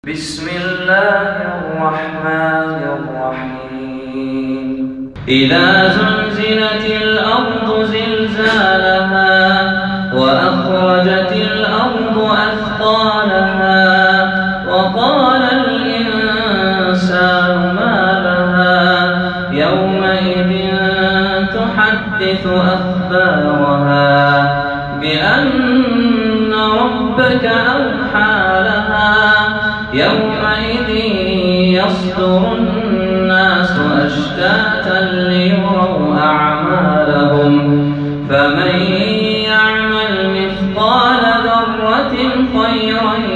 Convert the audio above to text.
بسم الله الرحمن الرحيم إذا زلزلت الأرض زلزالها وأخرجت الأرض أثقالها وقال الإنسان ما لها يومئذ تحدث أخبارها بأن ربك أوحى لها يومئذ يصدر الناس أشتاتا ليروا أعمالهم فمن يعمل مثقال ذرة خيرا